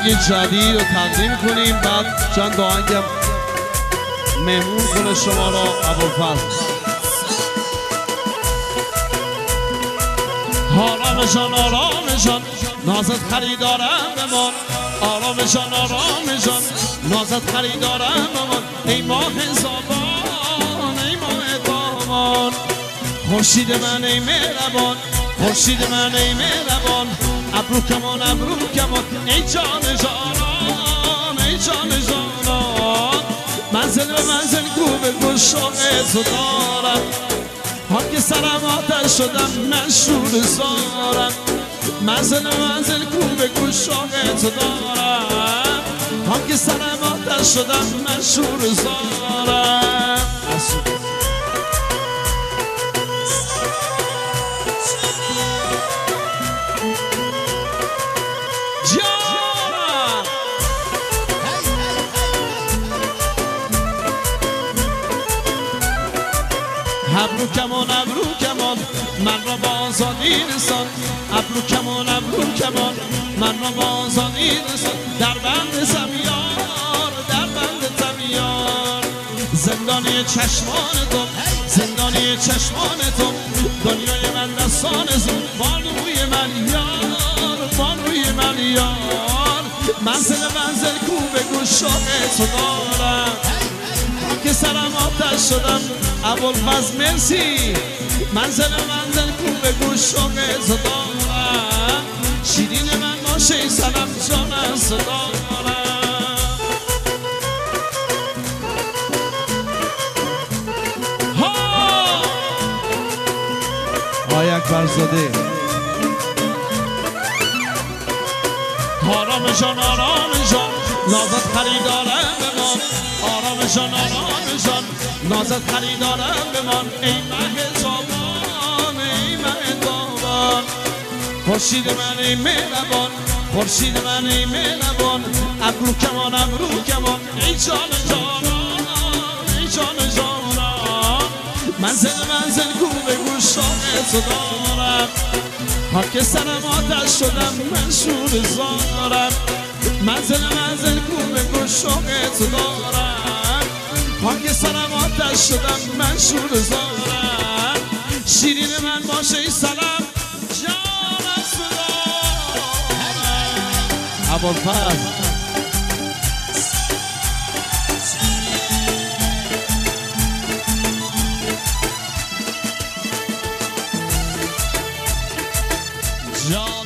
آهنگ جدید رو تقدیم کنیم، بعد چند آهنگم مهمون کنه شما را ابوالفضل. آرام جان آرام جان نازت خریدارم بمان، آرام جان آرام جان نازت خریدارم بمان، ای ماه زابان ای ماه دامان، خورشید من ای مهربان، خورشید من ای مهربان، ابرو کمان ابرو کمان، ای جان جانان ای جان جانان، منزل به منزل گوبه گشاق تو دارم، که سرم آتش شدم مشهور زارم، منزل منزل کوبه گوشاق تو دارم، که سرم آتش شدم مشهور زارم. ابرو کمان ابرو کمان من را با آزادی رسان، ابرو کمان ابرو کمان من را با آزادی رسان، در بند زمیار در بند زمیار، زندانی چشمان تو زندانی چشمان تو، دنیای من دستان زون، بانوی من یار بانوی من یار، منزل منزل کوبه گوشاق تو دارم، که سرم آتش شدم ابوالفضل مرسی، منزل منزل کوبه گوشاق تو دارم، شیرین من باشه سلام جان از دارم. آقای اکبرزاده آرام جان آرام جان نازت خریدارم بمان، آرام جان آرام جان نازت خریدارم بمان، ای مه زابان ای مه دامان، خورشید من ای مهربان، خورشید من ای مهربان، ابرو کمان ابرو کمان، ای جان جانان ای جان جانان، منزل منزل کوبه گوشاق تو دارم، که سرم آتش شدم مشهور زارم، منزل منزل کوبه گوشاق تو دارم، که سرم آتش شدم مشهور زارم، شیرین من باشه ای سلام جان از دارم. ابوالفضل جان